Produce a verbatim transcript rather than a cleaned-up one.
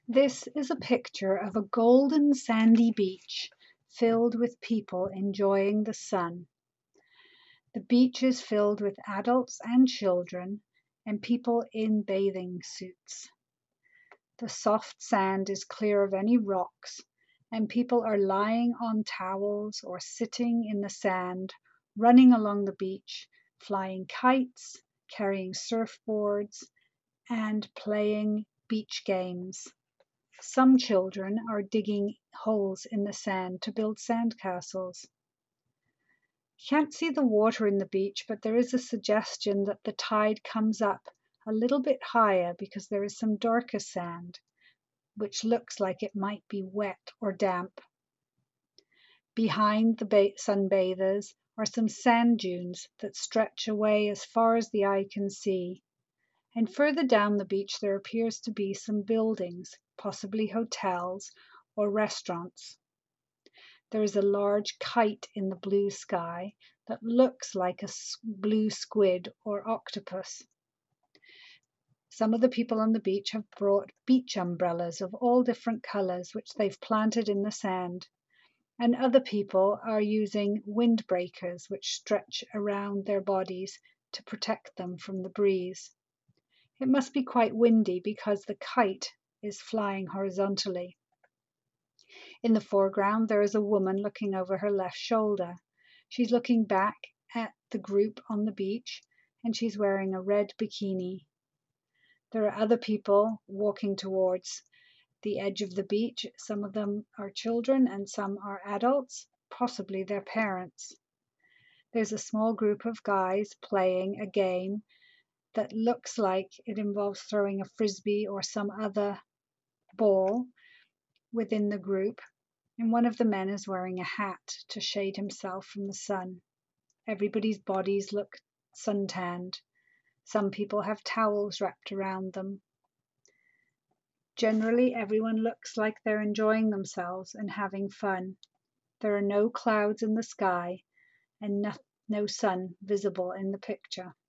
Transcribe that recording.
This is a picture of a golden sandy beach filled with people enjoying the sun. The beach is filled with adults and children and people in bathing suits. The soft sand is clear of any rocks, and people are lying on towels or sitting in the sand, running along the beach, flying kites, carrying surfboards, and playing beach games. Some children are digging holes in the sand to build sandcastles. You can't see the water in the beach, but there is a suggestion that the tide comes up a little bit higher because there is some darker sand, which looks like it might be wet or damp. Behind the sunbathers are some sand dunes that stretch away as far as the eye can see. And further down the beach there appears to be some buildings, possibly hotels or restaurants. There is a large kite in the blue sky that looks like a blue squid or octopus. Some of the people on the beach have brought beach umbrellas of all different colors, which they've planted in the sand. And other people are using windbreakers, which stretch around their bodies to protect them from the breeze. It must be quite windy because the kite is flying horizontally. In the foreground, there is a woman looking over her left shoulder. She's looking back at the group on the beach, and she's wearing a red bikini. There are other people walking towards the edge of the beach. Some of them are children and some are adults, possibly their parents. There's a small group of guys playing a game that looks like it involves throwing a frisbee or some other ball within the group, and one of the men is wearing a hat to shade himself from the sun. Everybody's bodies look suntanned. Some people have towels wrapped around them. Generally, everyone looks like they're enjoying themselves and having fun. There are no clouds in the sky and no, no sun visible in the picture.